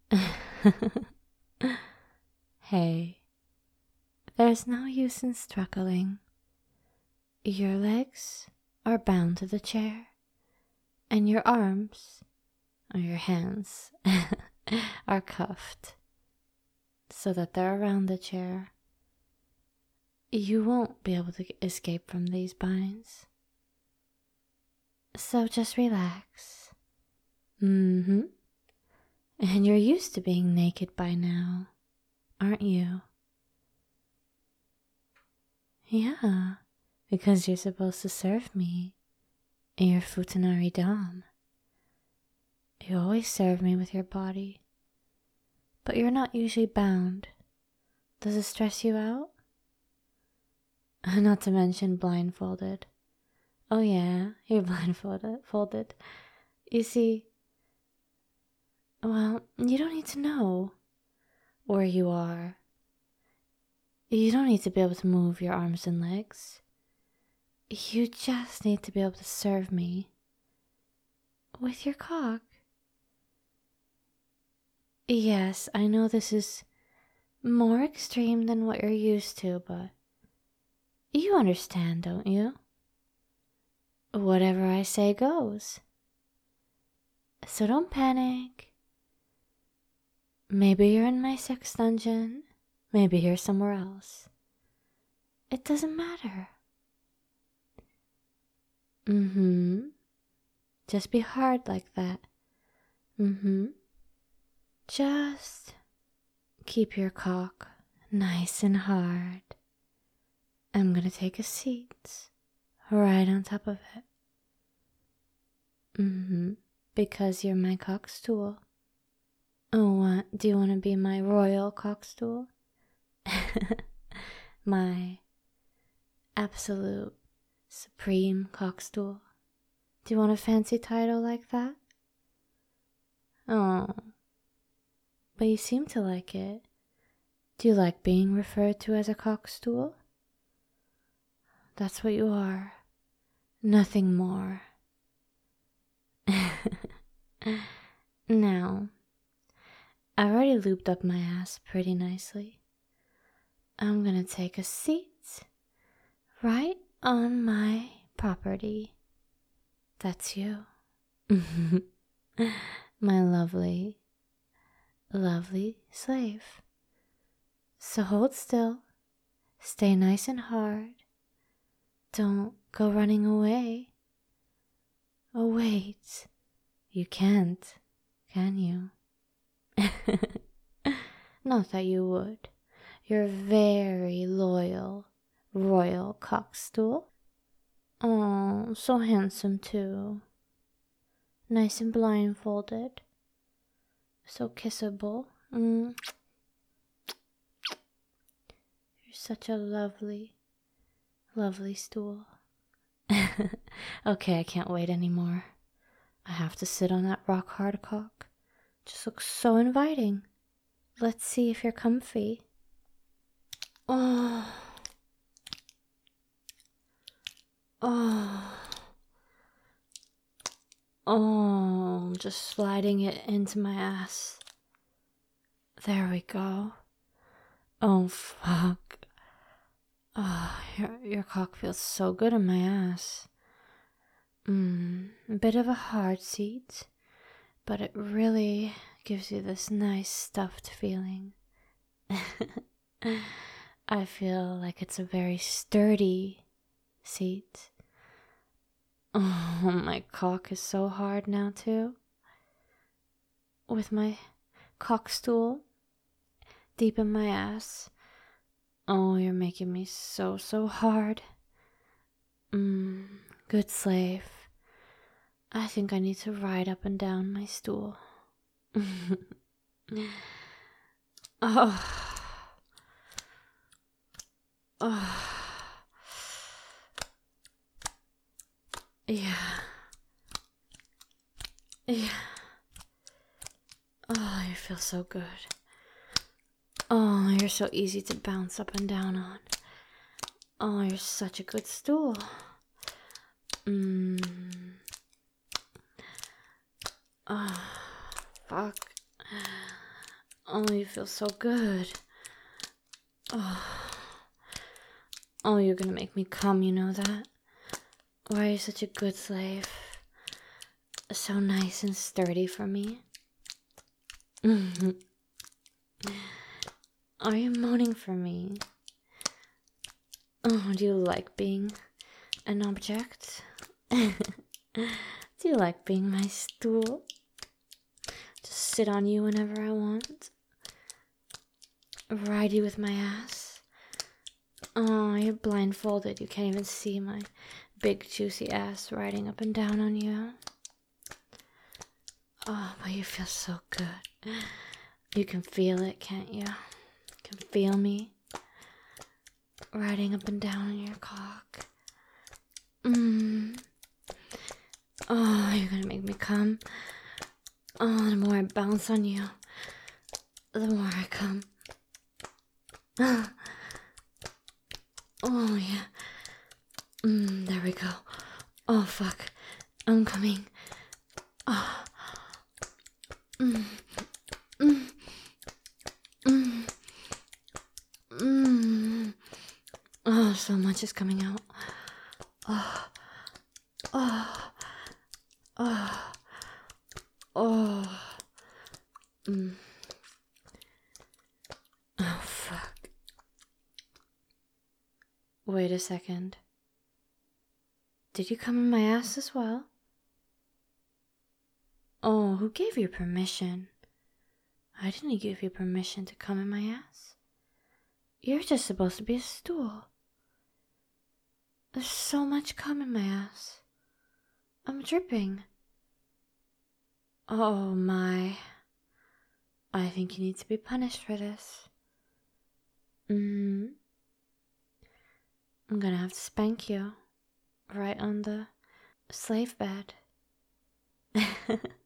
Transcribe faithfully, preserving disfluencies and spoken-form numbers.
Hey, there's no use in struggling. Your legs are bound to the chair, and your arms, or your hands, are cuffed so that they're around the chair. You won't be able to escape from these binds. So just relax. Mm hmm. And you're used to being naked by now, aren't you? Yeah, because you're supposed to serve me in your Futanari Dom. You always serve me with your body, but you're not usually bound. Does it stress you out? Not to mention blindfolded. Oh yeah, you're blindfolded. Folded. You see, well, you don't need to know where you are. You don't need to be able to move your arms and legs. You just need to be able to serve me with your cock. Yes, I know this is more extreme than what you're used to, but you understand, don't you? Whatever I say goes. So don't panic. Maybe you're in my sex dungeon. Maybe you're somewhere else. It doesn't matter. Mm-hmm. Just be hard like that. Mm-hmm. Just keep your cock nice and hard. I'm gonna take a seat right on top of it. Mm-hmm. Because you're my cock stool. Oh, what? Do you want to be my royal cock stool? My absolute supreme cock stool. Do you want a fancy title like that? Oh, but you seem to like it. Do you like being referred to as a cock stool? That's what you are. Nothing more. Now, I already looped up my ass pretty nicely. I'm gonna take a seat right on my property. That's you. My lovely, lovely slave. So hold still, stay nice and hard. Don't go running away. Oh, wait, you can't, can you? Not that you would. You're very loyal, royal cockstool. Oh, so handsome too. Nice and blindfolded. So kissable. Mm. You're such a lovely, lovely stool. Okay, I can't wait anymore. I have to sit on that rock hard cock. Just looks so inviting. Let's see if you're comfy. Oh. Oh. Oh, just sliding it into my ass. There we go. Oh, fuck. Oh, your, your cock feels so good in my ass. Mmm, a bit of a hard seat, but it really gives you this nice stuffed feeling. I feel like it's a very sturdy seat. Oh, my cock is so hard now, too. With my cock stool deep in my ass. Oh, you're making me so, so hard. Mmm, good slave. I think I need to ride up and down my stool. Oh. Oh. Yeah. Yeah. Oh, you feel so good. Oh, you're so easy to bounce up and down on. Oh, you're such a good stool. Mmm. Oh, fuck. Oh, you feel so good. Oh, oh, you're gonna make me come, you know that? Why are you such a good slave? So nice and sturdy for me. Are you moaning for me? Oh, do you like being an object? Do you like being my stool? Just sit on you whenever I want. Ride you with my ass. Oh, you're blindfolded. You can't even see my big juicy ass riding up and down on you. Oh, but you feel so good. You can feel it, can't you? You can feel me riding up and down on your cock. Mmm. Oh, you're gonna make me come. Oh, the more I bounce on you, the more I come. Oh, yeah. Mm, there we go. Oh, fuck. I'm coming. Oh. Mm. Mm. Mm. Mm. Oh, so much is coming out. Oh. Oh. Oh. Oh. Mm. Oh, fuck. Wait a second. Did you come in my ass as well? Oh, who gave you permission? I didn't give you permission to come in my ass. You're just supposed to be a stool. There's so much cum in my ass. I'm dripping. Oh my. I think you need to be punished for this. Mm. I'm gonna have to spank you right on the slave bed.